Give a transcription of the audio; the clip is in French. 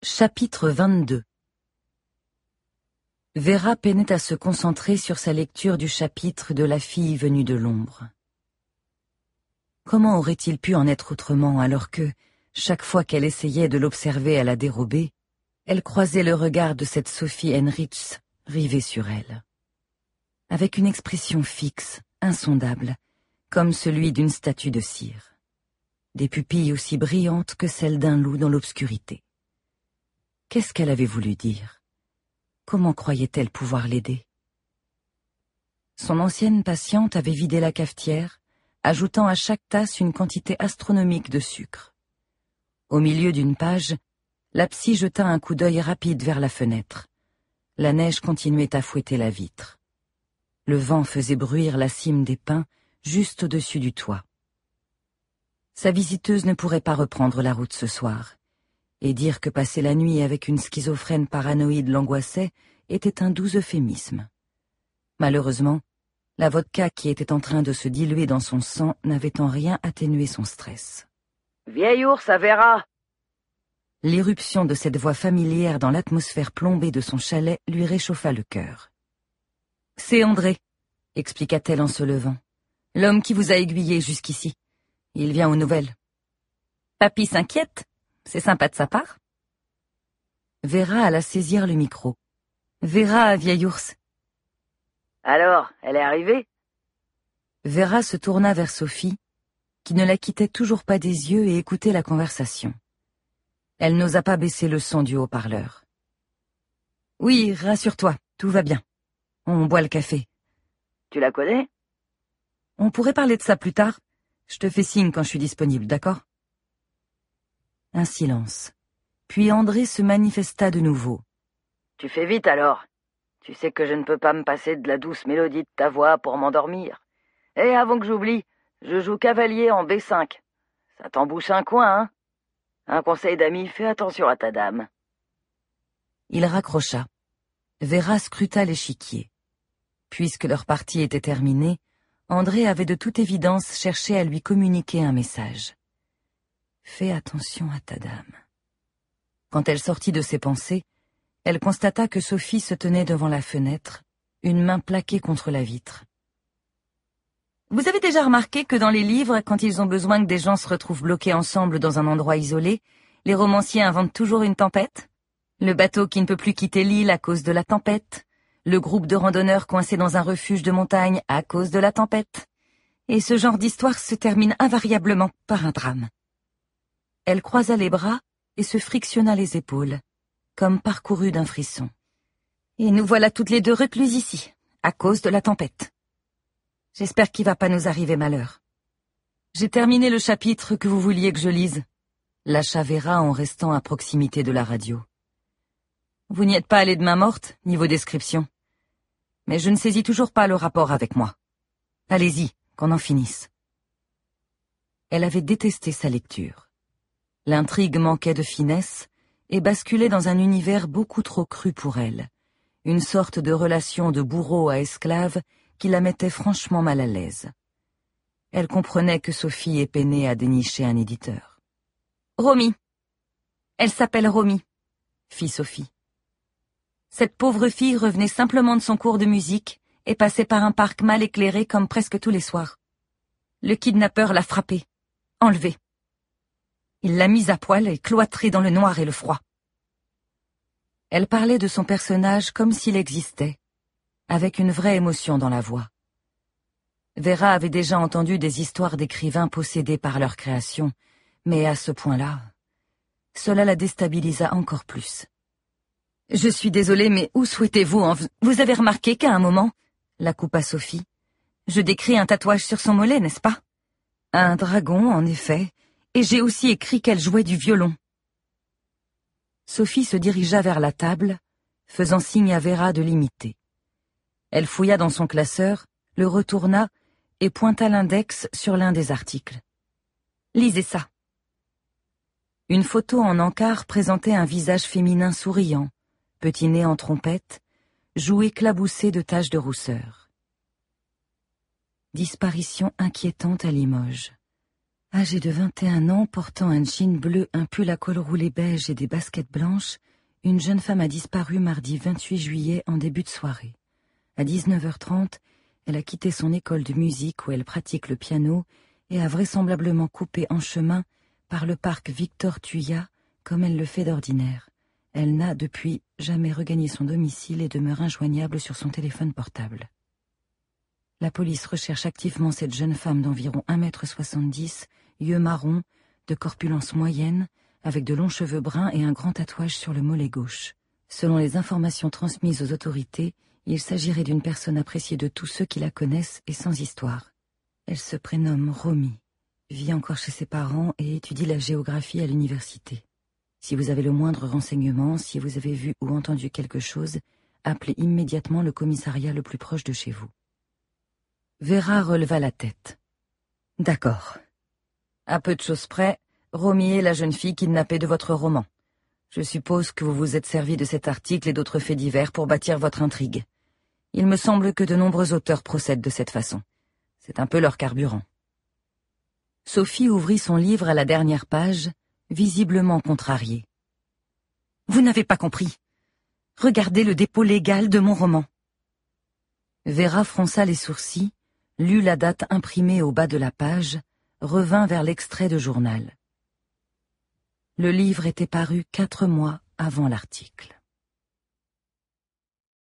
Chapitre 22. Vera peinait à se concentrer sur sa lecture du chapitre de la fille venue de l'ombre. Comment aurait-il pu en être autrement alors que, chaque fois qu'elle essayait de l'observer à la dérobée, elle croisait le regard de cette Sophie Henrichs rivé sur elle. Avec une expression fixe, insondable, comme celui d'une statue de cire. Des pupilles aussi brillantes que celles d'un loup dans l'obscurité. Qu'est-ce qu'elle avait voulu dire? Comment croyait-elle pouvoir l'aider? Son ancienne patiente avait vidé la cafetière, ajoutant à chaque tasse une quantité astronomique de sucre. Au milieu d'une page, la psy jeta un coup d'œil rapide vers la fenêtre. La neige continuait à fouetter la vitre. Le vent faisait bruire la cime des pins juste au-dessus du toit. Sa visiteuse ne pourrait pas reprendre la route ce soir. Et dire que passer la nuit avec une schizophrène paranoïde l'angoissait était un doux euphémisme. Malheureusement, la vodka qui était en train de se diluer dans son sang n'avait en rien atténué son stress. « Vieil ours à Vera !» L'irruption de cette voix familière dans l'atmosphère plombée de son chalet lui réchauffa le cœur. « C'est André », expliqua-t-elle en se levant. « L'homme qui vous a aiguillé jusqu'ici. Il vient aux nouvelles. »« Papy s'inquiète ? C'est sympa de sa part. » Vera alla saisir le micro. « Vera, vieil ours. » »« Alors, elle est arrivée ?» Vera se tourna vers Sophie, qui ne la quittait toujours pas des yeux et écoutait la conversation. Elle n'osa pas baisser le son du haut-parleur. « Oui, rassure-toi, tout va bien. On boit le café. »« Tu la connais ?»« On pourrait parler de ça plus tard. Je te fais signe quand je suis disponible, d'accord ?» Un silence. Puis André se manifesta de nouveau. « Tu fais vite alors. Tu sais que je ne peux pas me passer de la douce mélodie de ta voix pour m'endormir. Et avant que j'oublie, je joue cavalier en B5. Ça t'embouche un coin, hein? Un conseil d'ami, fais attention à ta dame. » Il raccrocha. Vera scruta l'échiquier. Puisque leur partie était terminée, André avait de toute évidence cherché à lui communiquer un message. Fais attention à ta dame. Quand elle sortit de ses pensées, elle constata que Sophie se tenait devant la fenêtre, une main plaquée contre la vitre. Vous avez déjà remarqué que dans les livres, quand ils ont besoin que des gens se retrouvent bloqués ensemble dans un endroit isolé, les romanciers inventent toujours une tempête? Le bateau qui ne peut plus quitter l'île à cause de la tempête, le groupe de randonneurs coincés dans un refuge de montagne à cause de la tempête. Et ce genre d'histoire se termine invariablement par un drame. Elle croisa les bras et se frictionna les épaules, comme parcourue d'un frisson. Et nous voilà toutes les deux recluses ici, à cause de la tempête. J'espère qu'il va pas nous arriver malheur. J'ai terminé le chapitre que vous vouliez que je lise, lâcha Vera en restant à proximité de la radio. Vous n'y êtes pas allé de main morte, niveau description. Mais je ne saisis toujours pas le rapport avec moi. Allez-y, qu'on en finisse. Elle avait détesté sa lecture. L'intrigue manquait de finesse et basculait dans un univers beaucoup trop cru pour elle, une sorte de relation de bourreau à esclave qui la mettait franchement mal à l'aise. Elle comprenait que Sophie ait peiné à dénicher un éditeur. « Romy. Elle s'appelle Romy, » fit Sophie. Cette pauvre fille revenait simplement de son cours de musique et passait par un parc mal éclairé comme presque tous les soirs. Le kidnappeur l'a frappée, enlevée. Il l'a mise à poil et cloîtrée dans le noir et le froid. Elle parlait de son personnage comme s'il existait, avec une vraie émotion dans la voix. Vera avait déjà entendu des histoires d'écrivains possédés par leur création, mais à ce point-là, cela la déstabilisa encore plus. « Je suis désolée, mais où souhaitez-vous en... Vous avez remarqué qu'à un moment, » la coupa Sophie, « je décris un tatouage sur son mollet, n'est-ce pas? Un dragon, en effet, et j'ai aussi écrit qu'elle jouait du violon. » Sophie se dirigea vers la table, faisant signe à Vera de l'imiter. Elle fouilla dans son classeur, le retourna et pointa l'index sur l'un des articles. « Lisez ça. » Une photo en encart présentait un visage féminin souriant, petit nez en trompette, joues éclaboussées de taches de rousseur. Disparition inquiétante à Limoges. Âgée de 21 ans, portant un jean bleu, un pull à col roulé beige et des baskets blanches, une jeune femme a disparu mardi 28 juillet en début de soirée. À 19h30, elle a quitté son école de musique où elle pratique le piano et a vraisemblablement coupé en chemin par le parc Victor Thuya comme elle le fait d'ordinaire. Elle n'a depuis jamais regagné son domicile et demeure injoignable sur son téléphone portable. La police recherche activement cette jeune femme d'environ 1,70 m, yeux marrons, de corpulence moyenne, avec de longs cheveux bruns et un grand tatouage sur le mollet gauche. Selon les informations transmises aux autorités, il s'agirait d'une personne appréciée de tous ceux qui la connaissent et sans histoire. Elle se prénomme Romy, vit encore chez ses parents et étudie la géographie à l'université. Si vous avez le moindre renseignement, si vous avez vu ou entendu quelque chose, appelez immédiatement le commissariat le plus proche de chez vous. Vera releva la tête. D'accord. À peu de choses près, Romy est la jeune fille kidnappée de votre roman. Je suppose que vous vous êtes servi de cet article et d'autres faits divers pour bâtir votre intrigue. Il me semble que de nombreux auteurs procèdent de cette façon. C'est un peu leur carburant. Sophie ouvrit son livre à la dernière page, visiblement contrariée. Vous n'avez pas compris. Regardez le dépôt légal de mon roman. Vera fronça les sourcils, lut la date imprimée au bas de la page, revint vers l'extrait de journal. Le livre était paru 4 mois avant l'article.